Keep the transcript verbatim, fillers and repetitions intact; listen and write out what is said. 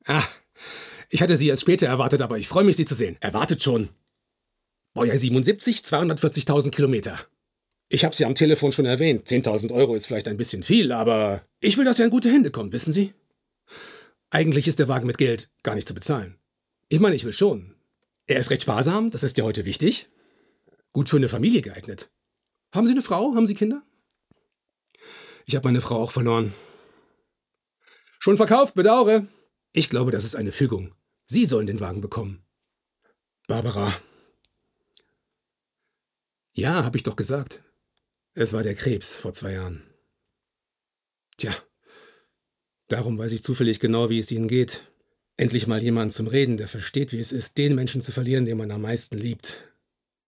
Ah, ich hatte Sie erst später erwartet, aber ich freue mich, Sie zu sehen. Erwartet schon. Baujahr siebenundsiebzig, zweihundertvierzigtausend Kilometer. Ich habe Sie am Telefon schon erwähnt. zehntausend Euro ist vielleicht ein bisschen viel, aber ich will, dass er in gute Hände kommt, wissen Sie? Eigentlich ist der Wagen mit Geld gar nicht zu bezahlen. Ich meine, ich will schon. Er ist recht sparsam, das ist ja heute wichtig. Gut für eine Familie geeignet. Haben Sie eine Frau? Haben Sie Kinder? Ich habe meine Frau auch verloren. Schon verkauft, bedauere. Ich glaube, das ist eine Fügung. Sie sollen den Wagen bekommen. Barbara. Ja, hab ich doch gesagt. Es war der Krebs vor zwei Jahren. Tja, darum weiß ich zufällig genau, wie es Ihnen geht. Endlich mal jemand zum Reden, der versteht, wie es ist, den Menschen zu verlieren, den man am meisten liebt.